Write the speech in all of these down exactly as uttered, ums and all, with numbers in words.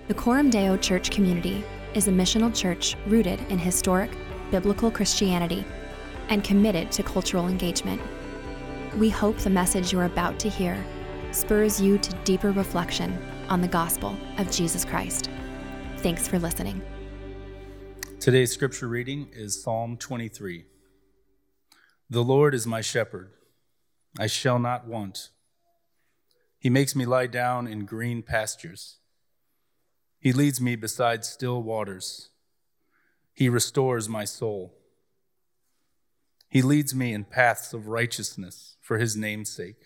The Coram Deo Church community is a missional church rooted in historic, biblical Christianity and committed to cultural engagement. We hope the message you're about to hear spurs you to deeper reflection on the gospel of Jesus Christ. Thanks for listening. Today's scripture reading is Psalm twenty-three. The Lord is my shepherd, I shall not want. He makes me lie down in green pastures. He leads me beside still waters. He restores my soul. He leads me in paths of righteousness for his name's sake.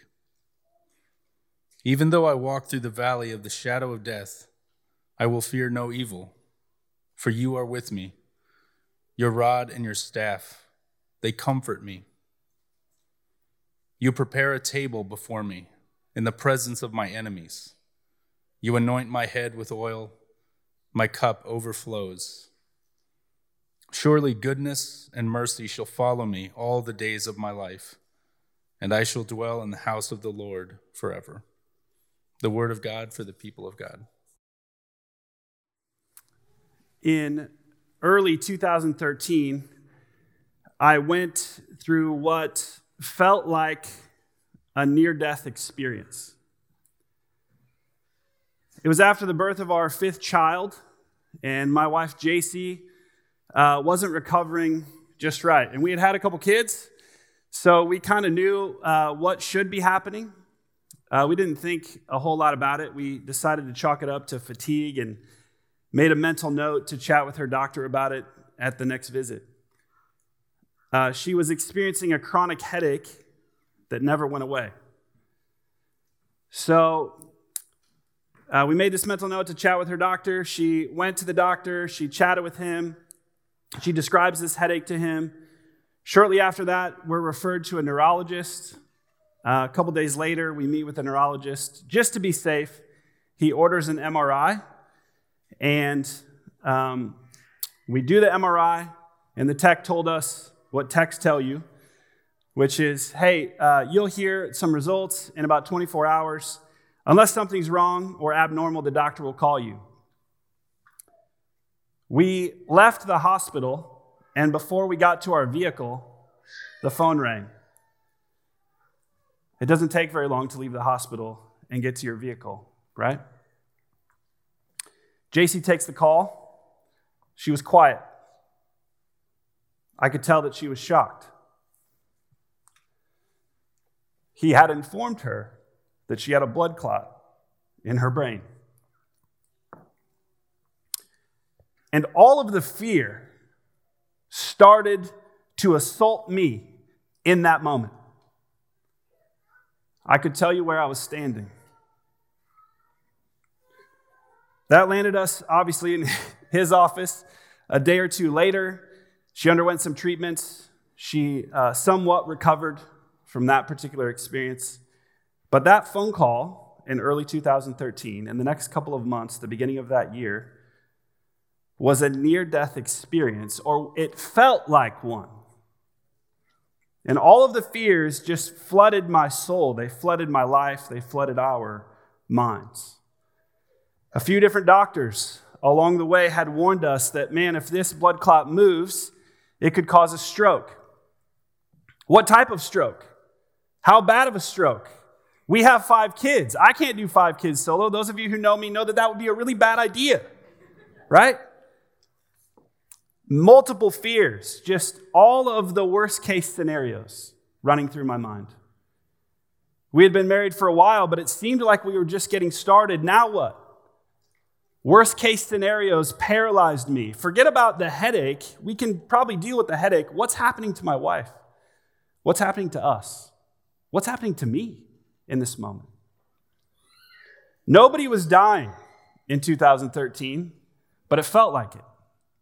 Even though I walk through the valley of the shadow of death, I will fear no evil, for you are with me. Your rod and your staff, they comfort me. You prepare a table before me in the presence of my enemies. You anoint my head with oil, my cup overflows. Surely goodness and mercy shall follow me all the days of my life, and I shall dwell in the house of the Lord forever. The word of God for the people of God. In early two thousand thirteen, I went through what felt like a near-death experience. It was after the birth of our fifth child, and my wife, J C, uh, wasn't recovering just right. And we had had a couple kids, so we kind of knew uh, what should be happening. Uh, we didn't think a whole lot about it. We decided to chalk it up to fatigue and made a mental note to chat with her doctor about it at the next visit. Uh, she was experiencing a chronic headache that never went away. So uh, we made this mental note to chat with her doctor. She went to the doctor. She chatted with him. She describes this headache to him. Shortly after that, we're referred to a neurologist. Uh, a couple days later, we meet with a neurologist. Just to be safe, he orders an M R I. And um, we do the M R I, and the tech told us what techs tell you, which is, hey, uh, you'll hear some results in about twenty-four hours. Unless something's wrong or abnormal, the doctor will call you. We left the hospital, and before we got to our vehicle, the phone rang. It doesn't take very long to leave the hospital and get to your vehicle, right? J C takes the call. She was quiet. I could tell that she was shocked. He had informed her that she had a blood clot in her brain. And all of the fear started to assault me in that moment. I could tell you where I was standing. That landed us, obviously, in his office. A day or two later, she underwent some treatments. She uh, somewhat recovered from that particular experience. But that phone call in early two thousand thirteen, and the next couple of months, the beginning of that year, was a near-death experience, or it felt like one. And all of the fears just flooded my soul. They flooded my life. They flooded our minds. A few different doctors along the way had warned us that, man, if this blood clot moves, it could cause a stroke. What type of stroke? How bad of a stroke? We have five kids. I can't do five kids solo. Those of you who know me know that that would be a really bad idea, right? Multiple fears, just all of the worst case scenarios running through my mind. We had been married for a while, but it seemed like we were just getting started. Now what? Worst case scenarios paralyzed me. Forget about the headache. We can probably deal with the headache. What's happening to my wife? What's happening to us? What's happening to me in this moment? Nobody was dying in two thousand thirteen, but it felt like it.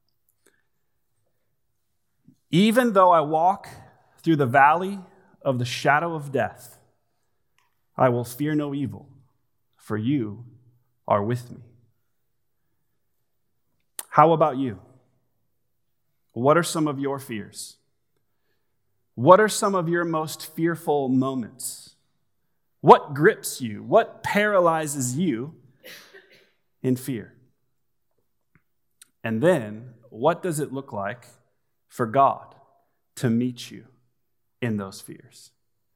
Even though I walk through the valley of the shadow of death, I will fear no evil, for you are with me. How about you? What are some of your fears? What are some of your most fearful moments? What grips you? What paralyzes you in fear? And then, what does it look like for God to meet you in those fears?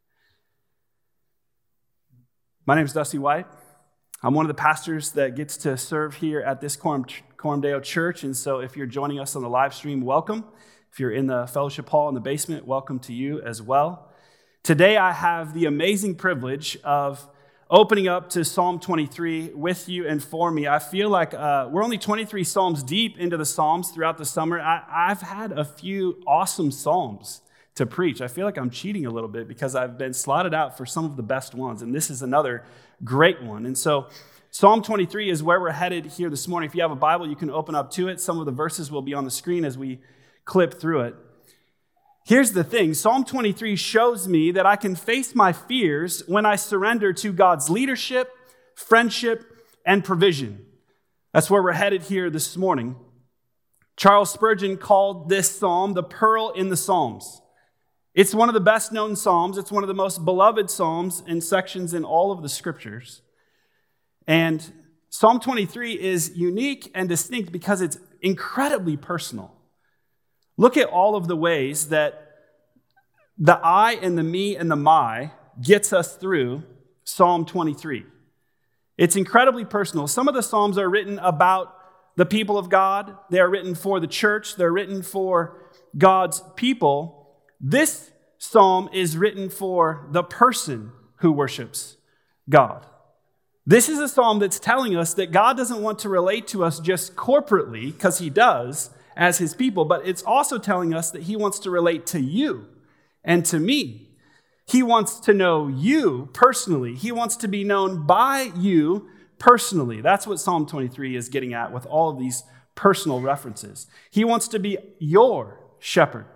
My name is Dusty White. I'm one of the pastors that gets to serve here at this Coram, Coram Deo Church, and so if you're joining us on the live stream, welcome. If you're in the fellowship hall in the basement, welcome to you as well. Today I have the amazing privilege of opening up to Psalm twenty-three with you and for me. I feel like uh, we're only twenty-three Psalms deep into the Psalms throughout the summer. I, I've had a few awesome Psalms to preach. I feel like I'm cheating a little bit because I've been slotted out for some of the best ones, and this is another great one. And so Psalm twenty-three is where we're headed here this morning. If you have a Bible, you can open up to it. Some of the verses will be on the screen as we clip through it. Here's the thing. Psalm twenty-three shows me that I can face my fears when I surrender to God's leadership, friendship, and provision. That's where we're headed here this morning. Charles Spurgeon called this psalm the pearl in the Psalms. It's one of the best known Psalms. It's one of the most beloved Psalms and sections in all of the scriptures. And Psalm twenty-three is unique and distinct because it's incredibly personal. Look at all of the ways that the I and the me and the my gets us through Psalm twenty-three. It's incredibly personal. Some of the Psalms are written about the people of God. They are written for the church. They're written for God's people. This psalm is written for the person who worships God. This is a psalm that's telling us that God doesn't want to relate to us just corporately, because he does, as his people, but it's also telling us that he wants to relate to you and to me. He wants to know you personally. He wants to be known by you personally. That's what Psalm twenty-three is getting at with all of these personal references. He wants to be your shepherd.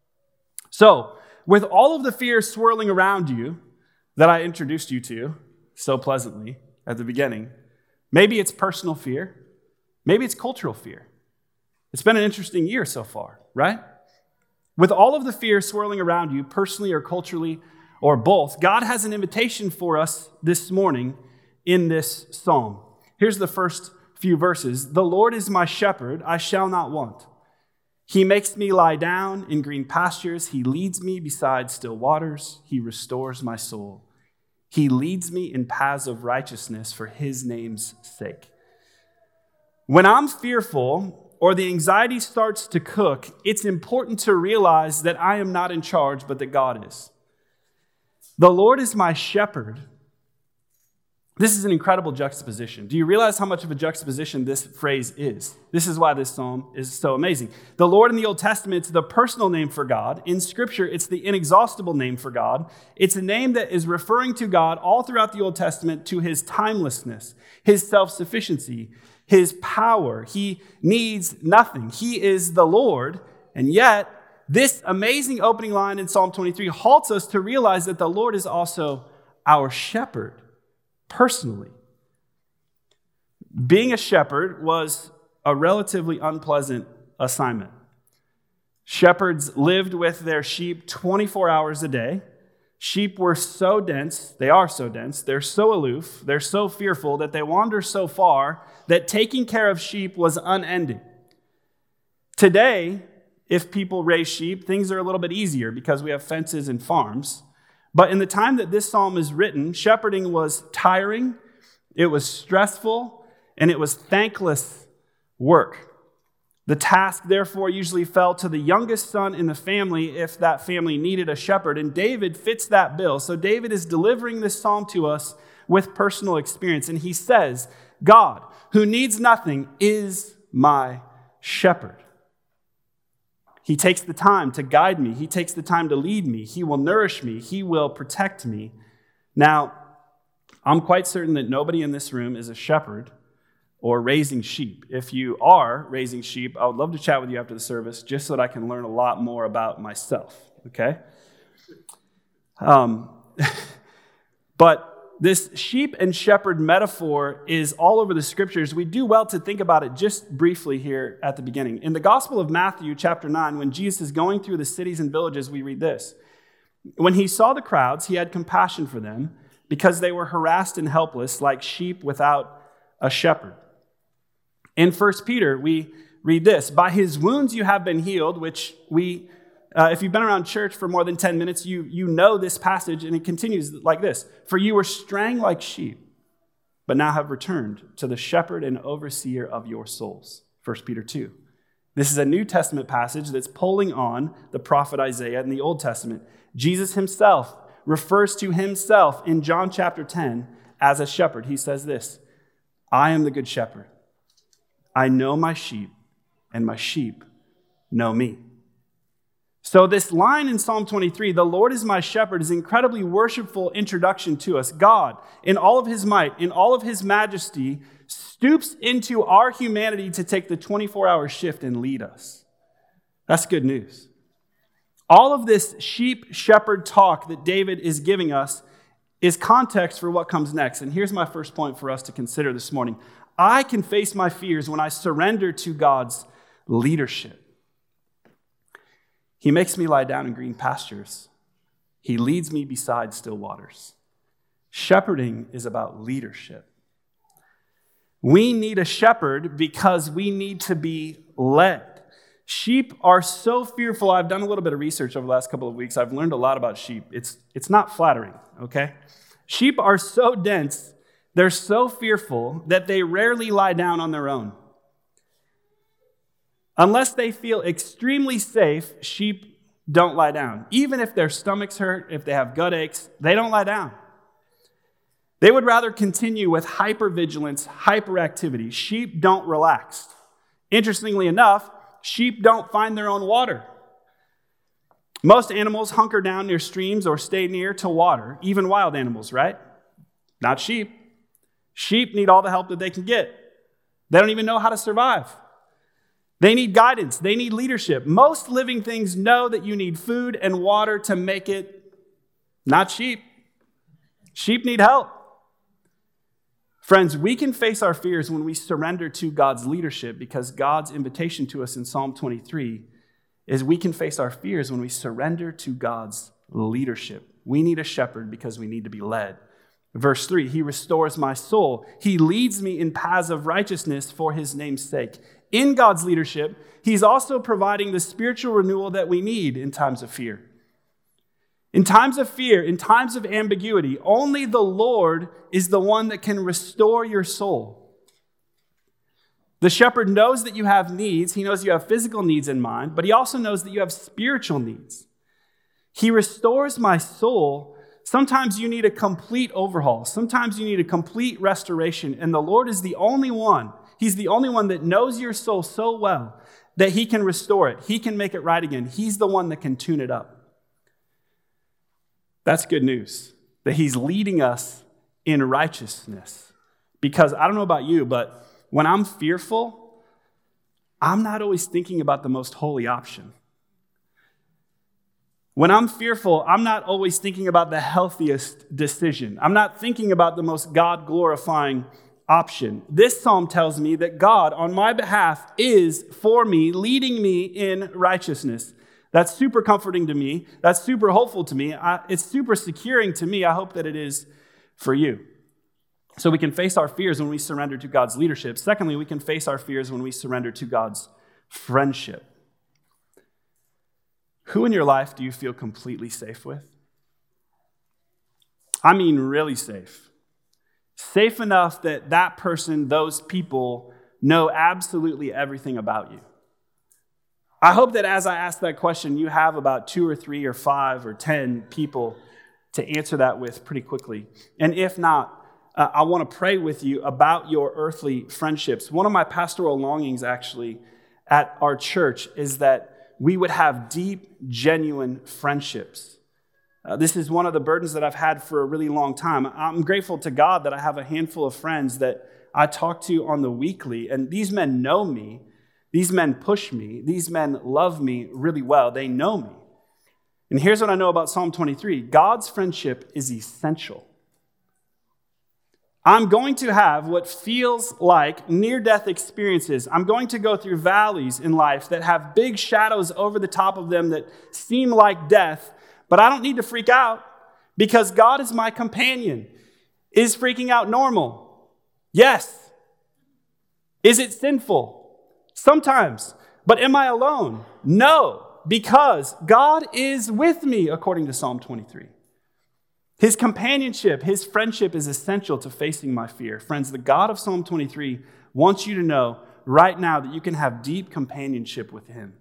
So, with all of the fears swirling around you that I introduced you to so pleasantly at the beginning, maybe it's personal fear, maybe it's cultural fear. It's been an interesting year so far, right? With all of the fears swirling around you, personally or culturally or both, God has an invitation for us this morning in this psalm. Here's the first few verses. The Lord is my shepherd, I shall not want. He makes me lie down in green pastures. He leads me beside still waters. He restores my soul. He leads me in paths of righteousness for his name's sake. When I'm fearful or the anxiety starts to cook, it's important to realize that I am not in charge, but that God is. The Lord is my shepherd. This is an incredible juxtaposition. Do you realize how much of a juxtaposition this phrase is? This is why this psalm is so amazing. The Lord in the Old Testament, it's the personal name for God. In Scripture, it's the inexhaustible name for God. It's a name that is referring to God all throughout the Old Testament to his timelessness, his self-sufficiency, his power. He needs nothing. He is the Lord, and yet this amazing opening line in Psalm twenty-three halts us to realize that the Lord is also our shepherd. Personally, being a shepherd was a relatively unpleasant assignment. Shepherds lived with their sheep twenty-four hours a day. Sheep were so dense, they are so dense, they're so aloof, they're so fearful that they wander so far that taking care of sheep was unending. Today, if people raise sheep, things are a little bit easier because we have fences and farms. But in the time that this psalm is written, shepherding was tiring, it was stressful, and it was thankless work. The task, therefore, usually fell to the youngest son in the family if that family needed a shepherd, and David fits that bill. So David is delivering this psalm to us with personal experience, and he says, God, who needs nothing, is my shepherd. He takes the time to guide me. He takes the time to lead me. He will nourish me. He will protect me. Now, I'm quite certain that nobody in this room is a shepherd or raising sheep. If you are raising sheep, I would love to chat with you after the service just so that I can learn a lot more about myself, okay? Um, but this sheep and shepherd metaphor is all over the scriptures. We do well to think about it just briefly here at the beginning. In the Gospel of Matthew, chapter nine, when Jesus is going through the cities and villages, we read this. When he saw the crowds, he had compassion for them because they were harassed and helpless like sheep without a shepherd. In First Peter, we read this, by his wounds you have been healed, which we, uh, if you've been around church for more than ten minutes, you, you know this passage, and it continues like this. For you were straying like sheep, but now have returned to the shepherd and overseer of your souls. First Peter two. This is a New Testament passage that's pulling on the prophet Isaiah in the Old Testament. Jesus himself refers to himself in John chapter ten as a shepherd. He says this, I am the good shepherd. I know my sheep, and my sheep know me. So this line in Psalm twenty-three, the Lord is my shepherd, is an incredibly worshipful introduction to us. God, in all of his might, in all of his majesty, stoops into our humanity to take the twenty-four hour shift and lead us. That's good news. All of this sheep-shepherd talk that David is giving us is context for what comes next. And here's my first point for us to consider this morning. I can face my fears when I surrender to God's leadership. He makes me lie down in green pastures. He leads me beside still waters. Shepherding is about leadership. We need a shepherd because we need to be led. Sheep are so fearful. I've done a little bit of research over the last couple of weeks. I've learned a lot about sheep. It's, it's not flattering, okay? Sheep are so dense, they're so fearful that they rarely lie down on their own. Unless they feel extremely safe, sheep don't lie down. Even if their stomachs hurt, if they have gut aches, they don't lie down. They would rather continue with hypervigilance, hyperactivity. Sheep don't relax. Interestingly enough, sheep don't find their own water. Most animals hunker down near streams or stay near to water, even wild animals, right? Not sheep. Sheep need all the help that they can get. They don't even know how to survive. They need guidance. They need leadership. Most living things know that you need food and water to make it. Not sheep. Sheep need help. Friends, we can face our fears when we surrender to God's leadership because God's invitation to us in Psalm twenty-three is we can face our fears when we surrender to God's leadership. We need a shepherd because we need to be led. Verse three, he restores my soul. He leads me in paths of righteousness for his name's sake. In God's leadership, he's also providing the spiritual renewal that we need in times of fear. In times of fear, in times of ambiguity, only the Lord is the one that can restore your soul. The shepherd knows that you have needs. He knows you have physical needs in mind, but he also knows that you have spiritual needs. He restores my soul. Sometimes you need a complete overhaul. Sometimes you need a complete restoration, and the Lord is the only one. He's the only one that knows your soul so well that he can restore it. He can make it right again. He's the one that can tune it up. That's good news, that he's leading us in righteousness. Because I don't know about you, but when I'm fearful, I'm not always thinking about the most holy option. When I'm fearful, I'm not always thinking about the healthiest decision. I'm not thinking about the most God-glorifying option. This psalm tells me that God, on my behalf, is for me, leading me in righteousness. That's super comforting to me. That's super hopeful to me. I, it's super securing to me. I hope that it is for you. So we can face our fears when we surrender to God's leadership. Secondly, we can face our fears when we surrender to God's friendship. Who in your life do you feel completely safe with? I mean really safe. Safe enough that that person, those people, know absolutely everything about you. I hope that as I ask that question, you have about two or three or five or ten people to answer that with pretty quickly. And if not, uh, I want to pray with you about your earthly friendships. One of my pastoral longings, actually, at our church is that we would have deep, genuine friendships. Uh, this is one of the burdens that I've had for a really long time. I'm grateful to God that I have a handful of friends that I talk to on the weekly, and these men know me. These men push me. These men love me really well. They know me. And here's what I know about Psalm twenty-three. God's friendship is essential. I'm going to have what feels like near-death experiences. I'm going to go through valleys in life that have big shadows over the top of them that seem like death, but I don't need to freak out because God is my companion. Is freaking out normal? Yes. Is it sinful? Sometimes. But am I alone? No, because God is with me, according to Psalm twenty-three. His companionship, his friendship is essential to facing my fear. Friends, the God of Psalm twenty-three wants you to know right now that you can have deep companionship with him.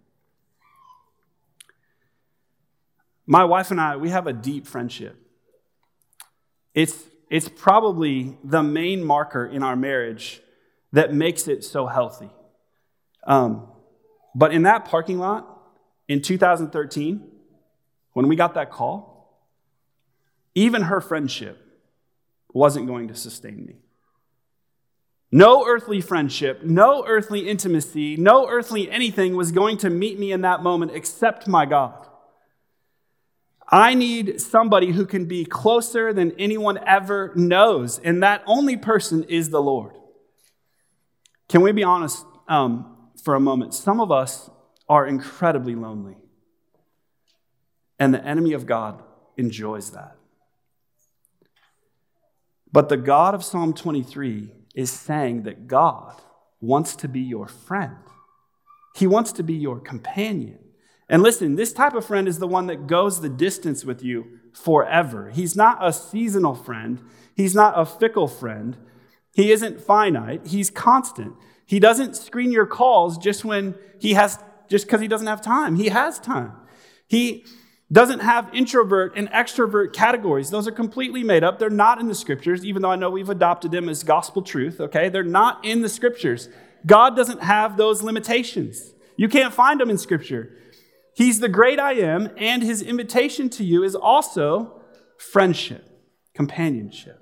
My wife and I, we have a deep friendship. It's, it's probably the main marker in our marriage that makes it so healthy. Um, but in that parking lot in two thousand thirteen, when we got that call, even her friendship wasn't going to sustain me. No earthly friendship, no earthly intimacy, no earthly anything was going to meet me in that moment except my God. I need somebody who can be closer than anyone ever knows, and that only person is the Lord. Can we be honest um, for a moment? Some of us are incredibly lonely, and the enemy of God enjoys that. But the God of Psalm twenty-three is saying that God wants to be your friend. He wants to be your companion. And listen, this type of friend is the one that goes the distance with you forever. He's not a seasonal friend. He's not a fickle friend. He isn't finite. He's constant. He doesn't screen your calls just when he has, just because he doesn't have time. He has time. He doesn't have introvert and extrovert categories. Those are completely made up. They're not in the scriptures, even though I know we've adopted them as gospel truth, okay? They're not in the scriptures. God doesn't have those limitations. You can't find them in scripture. He's the great I am, and his invitation to you is also friendship, companionship.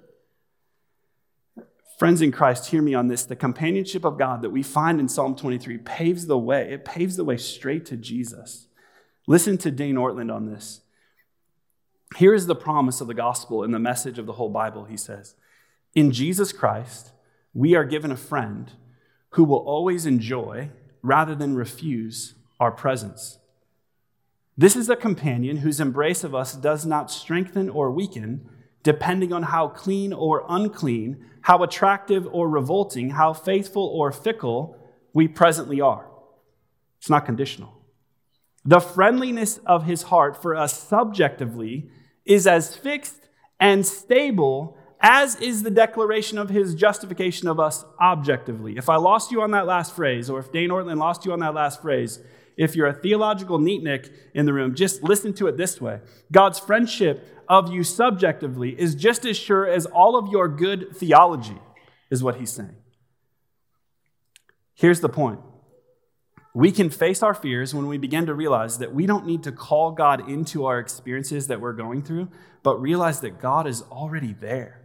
Friends in Christ, hear me on this. The companionship of God that we find in Psalm twenty-three paves the way. It paves the way straight to Jesus. Listen to Dane Ortland on this. Here is the promise of the gospel and the message of the whole Bible, he says. In Jesus Christ, we are given a friend who will always enjoy, rather than refuse, our presence. This is a companion whose embrace of us does not strengthen or weaken, depending on how clean or unclean, how attractive or revolting, how faithful or fickle we presently are. It's not conditional. The friendliness of his heart for us subjectively is as fixed and stable as is the declaration of his justification of us objectively. If I lost you on that last phrase, or if Dane Ortland lost you on that last phrase, if you're a theological neatnik in the room, just listen to it this way. God's friendship of you subjectively is just as sure as all of your good theology, is what he's saying. Here's the point. We can face our fears when we begin to realize that we don't need to call God into our experiences that we're going through, but realize that God is already there.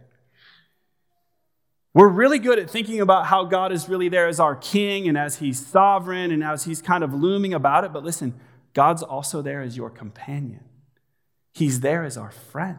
We're really good at thinking about how God is really there as our king and as he's sovereign and as he's kind of looming about it. But listen, God's also there as your companion. He's there as our friend.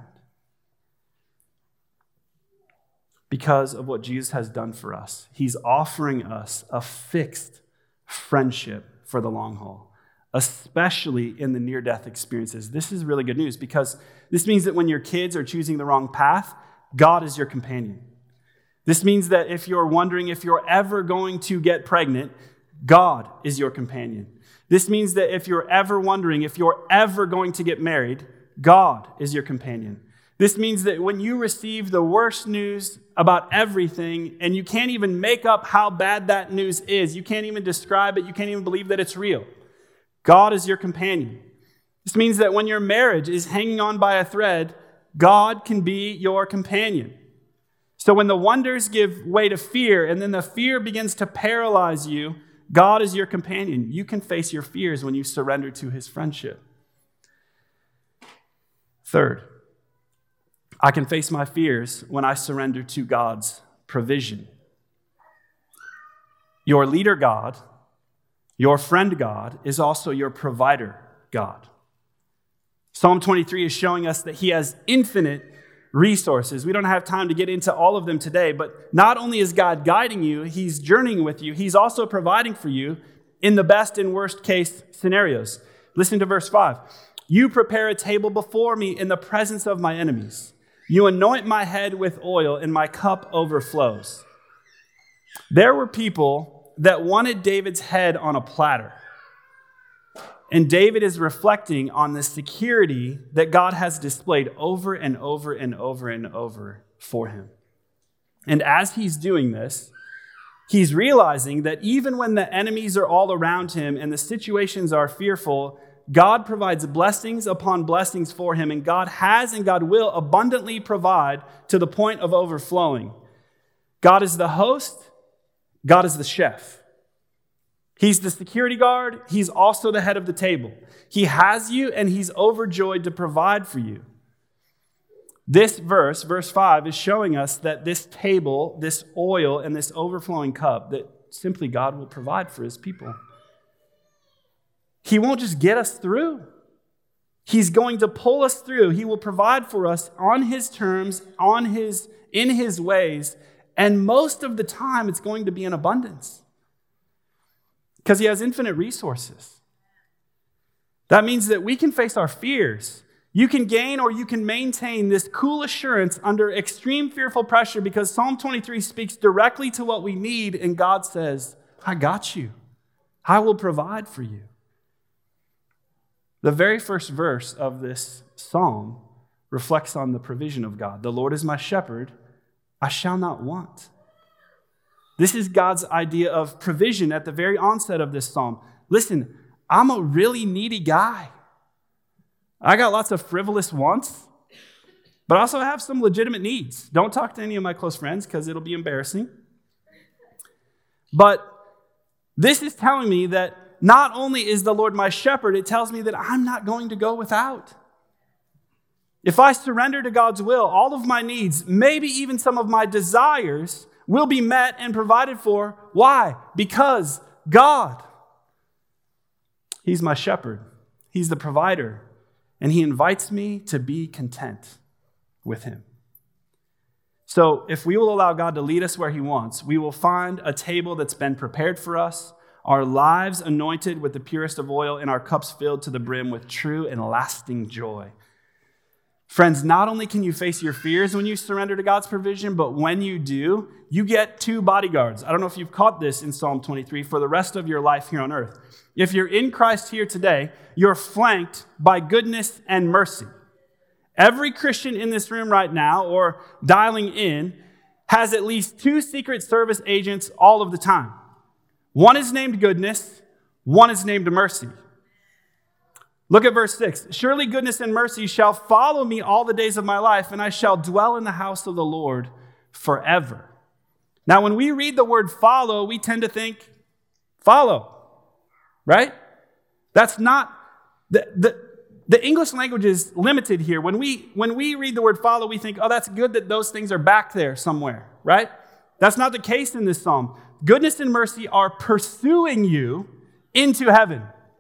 Because of what Jesus has done for us, he's offering us a fixed friendship for the long haul, especially in the near-death experiences. This is really good news because this means that when your kids are choosing the wrong path, God is your companion. This means that if you're wondering if you're ever going to get pregnant, God is your companion. This means that if you're ever wondering if you're ever going to get married, God is your companion. This means that when you receive the worst news about everything and you can't even make up how bad that news is, you can't even describe it, you can't even believe that it's real, God is your companion. This means that when your marriage is hanging on by a thread, God can be your companion. So when the wonders give way to fear and then the fear begins to paralyze you, God is your companion. You can face your fears when you surrender to his friendship. Third, I can face my fears when I surrender to God's provision. Your leader God, your friend God, is also your provider God. Psalm twenty-three is showing us that he has infinite resources. We don't have time to get into all of them today, but not only is God guiding you, he's journeying with you, he's also providing for you in the best and worst case scenarios. Listen to verse five. You prepare a table before me in the presence of my enemies. You anoint my head with oil, and my cup overflows. There were people that wanted David's head on a platter. And David is reflecting on the security that God has displayed over and over and over and over for him. And as he's doing this, he's realizing that even when the enemies are all around him and the situations are fearful, God provides blessings upon blessings for him, and God has and God will abundantly provide to the point of overflowing. God is the host, God is the chef. He's the security guard, he's also the head of the table. He has you, and he's overjoyed to provide for you. This verse, verse five, is showing us that this table, this oil, and this overflowing cup, that simply God will provide for his people. He won't just get us through. He's going to pull us through. He will provide for us on his terms, on his, in his ways, and most of the time it's going to be in abundance because he has infinite resources. That means that we can face our fears. You can gain or you can maintain this cool assurance under extreme fearful pressure because Psalm twenty-three speaks directly to what we need, and God says, I got you. I will provide for you. The very first verse of this psalm reflects on the provision of God. The Lord is my shepherd, I shall not want. This is God's idea of provision at the very onset of this psalm. Listen, I'm a really needy guy. I got lots of frivolous wants, but I also have some legitimate needs. Don't talk to any of my close friends because it'll be embarrassing. But this is telling me that not only is the Lord my shepherd, it tells me that I'm not going to go without. If I surrender to God's will, all of my needs, maybe even some of my desires, will be met and provided for. Why? Because God, he's my shepherd. He's the provider. And he invites me to be content with him. So if we will allow God to lead us where he wants, we will find a table that's been prepared for us, our lives anointed with the purest of oil, and our cups filled to the brim with true and lasting joy. Friends, not only can you face your fears when you surrender to God's provision, but when you do, you get two bodyguards. I don't know if you've caught this in Psalm twenty-three for the rest of your life here on earth. If you're in Christ here today, you're flanked by goodness and mercy. Every Christian in this room right now, or dialing in, has at least two Secret Service agents all of the time. One is named goodness, one is named mercy. Look at verse six. Surely goodness and mercy shall follow me all the days of my life, and I shall dwell in the house of the Lord forever. Now, when we read the word follow, we tend to think follow, right? That's not, the, the, the English language is limited here. When we, when we read the word follow, we think, oh, that's good that those things are back there somewhere, right? That's not the case in this psalm. Goodness and mercy are pursuing you into heaven.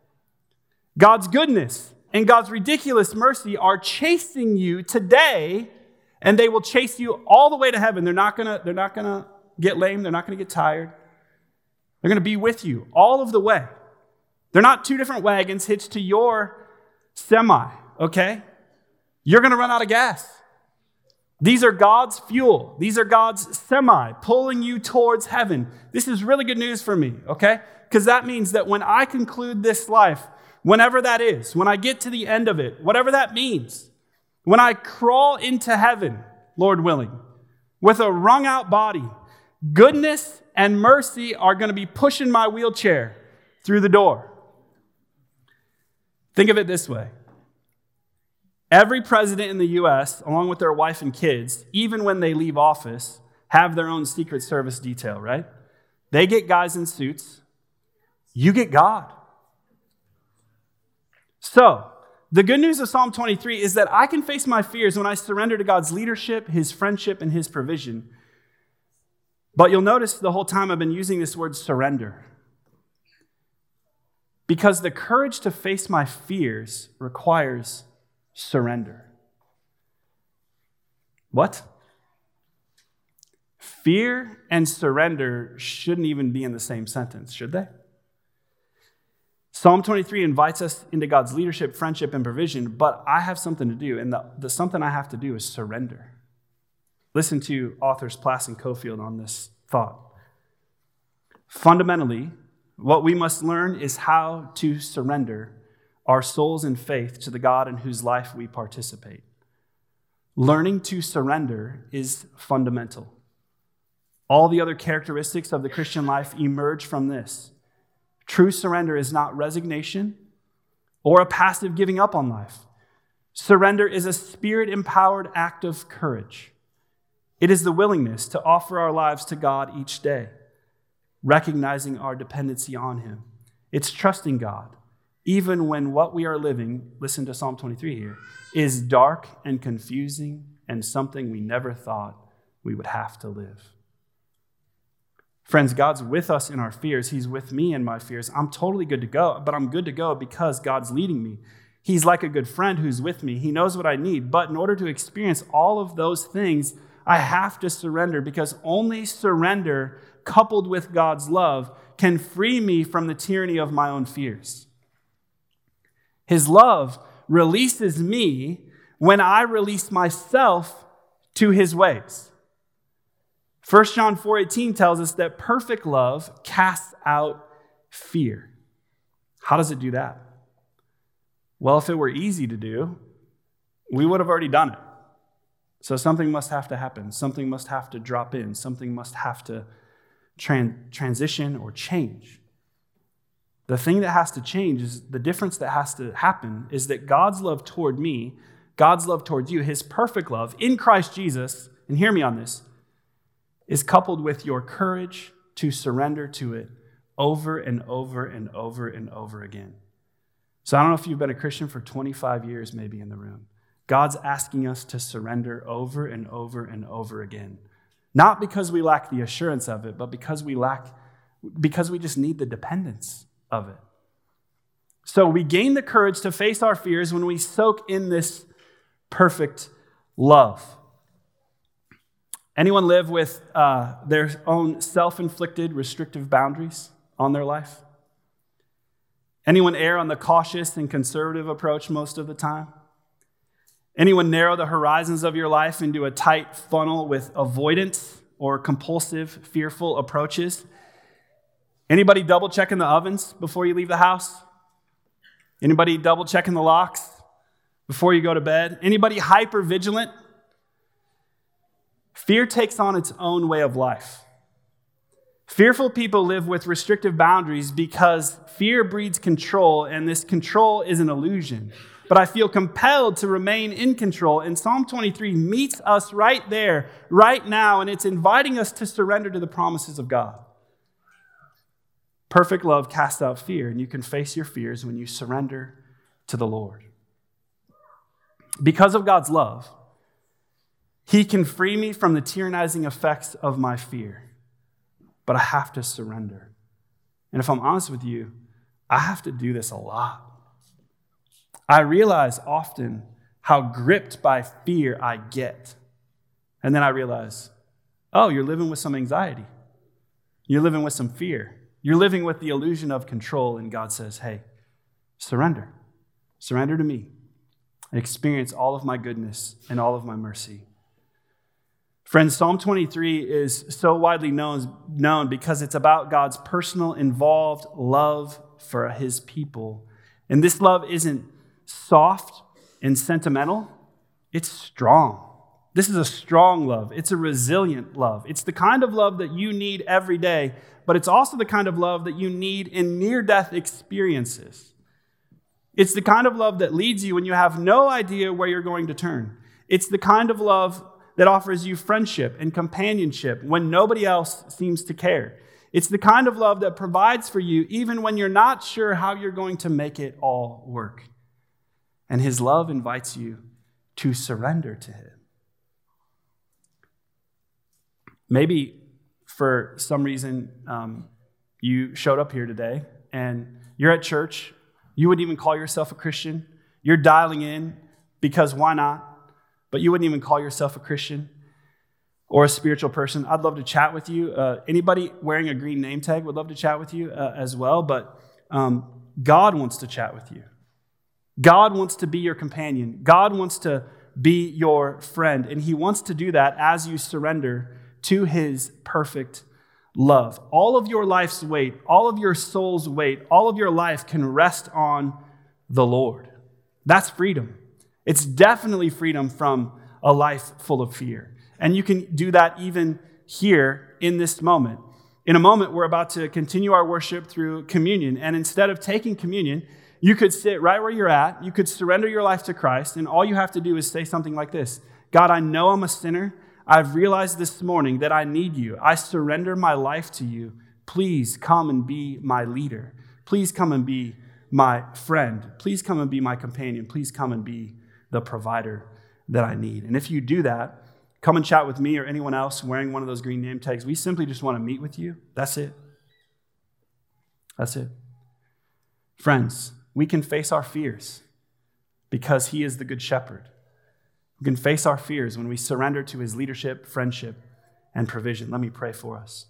God's goodness and God's ridiculous mercy are chasing you today, and they will chase you all the way to heaven. They're not gonna, they're not gonna get lame. They're not gonna get tired. They're gonna be with you all of the way. They're not two different wagons hitched to your semi, okay? You're gonna run out of gas. These are God's fuel. These are God's semi pulling you towards heaven. This is really good news for me, okay? Because that means that when I conclude this life, whenever that is, when I get to the end of it, whatever that means, when I crawl into heaven, Lord willing, with a wrung out body, goodness and mercy are going to be pushing my wheelchair through the door. Think of it this way. Every president in the U S, along with their wife and kids, even when they leave office, have their own Secret Service detail, right? They get guys in suits. You get God. So, the good news of Psalm twenty-three is that I can face my fears when I surrender to God's leadership, his friendship, and his provision. But you'll notice the whole time I've been using this word surrender. Because the courage to face my fears requires surrender. What? Fear and surrender shouldn't even be in the same sentence, should they? Psalm twenty-three invites us into God's leadership, friendship, and provision, but I have something to do, and the, the something I have to do is surrender. Listen to authors Plass and Cofield on this thought. Fundamentally, what we must learn is how to surrender our souls in faith to the God in whose life we participate. Learning to surrender is fundamental. All the other characteristics of the Christian life emerge from this. True surrender is not resignation or a passive giving up on life. Surrender is a spirit-empowered act of courage. It is the willingness to offer our lives to God each day, recognizing our dependency on Him. It's trusting God, even when what we are living, listen to Psalm twenty-three here, is dark and confusing and something we never thought we would have to live. Friends, God's with us in our fears. He's with me in my fears. I'm totally good to go, but I'm good to go because God's leading me. He's like a good friend who's with me. He knows what I need. But in order to experience all of those things, I have to surrender, because only surrender coupled with God's love can free me from the tyranny of my own fears. His love releases me when I release myself to His ways. First John four eighteen tells us that perfect love casts out fear. How does it do that? Well, if it were easy to do, we would have already done it. So something must have to happen. Something must have to drop in. Something must have to tran- transition or change. The thing that has to change is the difference that has to happen is that God's love toward me, God's love towards you, His perfect love in Christ Jesus, and hear me on this, is coupled with your courage to surrender to it over and over and over and over again. So I don't know if you've been a Christian for twenty-five years maybe in the room. God's asking us to surrender over and over and over again. Not because we lack the assurance of it, but because we lack, because we just need the dependence of it. So we gain the courage to face our fears when we soak in this perfect love. Anyone live with uh, their own self-inflicted restrictive boundaries on their life? Anyone err on the cautious and conservative approach most of the time? Anyone narrow the horizons of your life into a tight funnel with avoidance or compulsive, fearful approaches? Anybody double checking the ovens before you leave the house? Anybody double checking the locks before you go to bed? Anybody hyper vigilant? Fear takes on its own way of life. Fearful people live with restrictive boundaries because fear breeds control, and this control is an illusion. But I feel compelled to remain in control, and Psalm twenty-three meets us right there, right now, and it's inviting us to surrender to the promises of God. Perfect love casts out fear, and you can face your fears when you surrender to the Lord. Because of God's love, He can free me from the tyrannizing effects of my fear. But I have to surrender. And if I'm honest with you, I have to do this a lot. I realize often how gripped by fear I get. And then I realize, oh, you're living with some anxiety. You're living with some fear. You're living with the illusion of control. And God says, hey, surrender. Surrender to me and experience all of my goodness and all of my mercy. Friends, Psalm twenty-three is so widely known, known because it's about God's personal, involved love for His people. And this love isn't soft and sentimental. It's strong. This is a strong love. It's a resilient love. It's the kind of love that you need every day, but it's also the kind of love that you need in near-death experiences. It's the kind of love that leads you when you have no idea where you're going to turn. It's the kind of love that offers you friendship and companionship when nobody else seems to care. It's the kind of love that provides for you even when you're not sure how you're going to make it all work. And His love invites you to surrender to Him. Maybe for some reason um, you showed up here today and you're at church. You wouldn't even call yourself a Christian. You're dialing in because why not? But you wouldn't even call yourself a Christian or a spiritual person. I'd love to chat with you. Uh, anybody wearing a green name tag would love to chat with you uh, as well. But um, God wants to chat with you. God wants to be your companion. God wants to be your friend. And He wants to do that as you surrender to His perfect love. All of your life's weight, all of your soul's weight, all of your life can rest on the Lord. That's freedom. It's definitely freedom from a life full of fear. And you can do that even here in this moment. In a moment, we're about to continue our worship through communion. And instead of taking communion, you could sit right where you're at. You could surrender your life to Christ. And all you have to do is say something like this: God, I know I'm a sinner. I've realized this morning that I need you. I surrender my life to you. Please come and be my leader. Please come and be my friend. Please come and be my companion. Please come and be the provider that I need. And if you do that, come and chat with me or anyone else wearing one of those green name tags. We simply just want to meet with you. That's it. That's it. Friends, we can face our fears because he is the good shepherd. We can face our fears when we surrender to his leadership, friendship, and provision. Let me pray for us.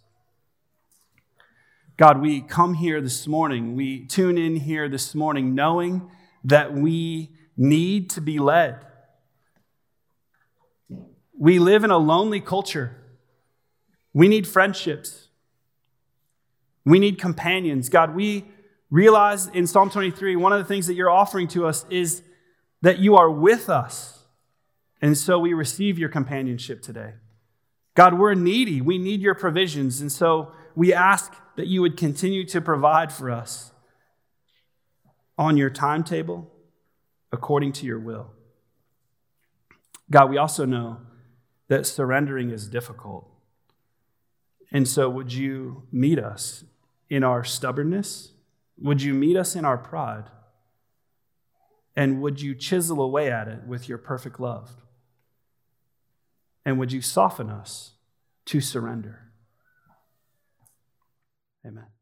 God, we come here this morning, we tune in here this morning knowing that we need to be led. We live in a lonely culture. We need friendships. We need companions. God, we realize in Psalm twenty-three, one of the things that you're offering to us is that you are with us. And so we receive your companionship today. God, we're needy. We need your provisions. And so we ask that you would continue to provide for us on your timetable according to your will. God, we also know that surrendering is difficult. And so would you meet us in our stubbornness? Would you meet us in our pride? And would you chisel away at it with your perfect love? And would you soften us to surrender? Amen.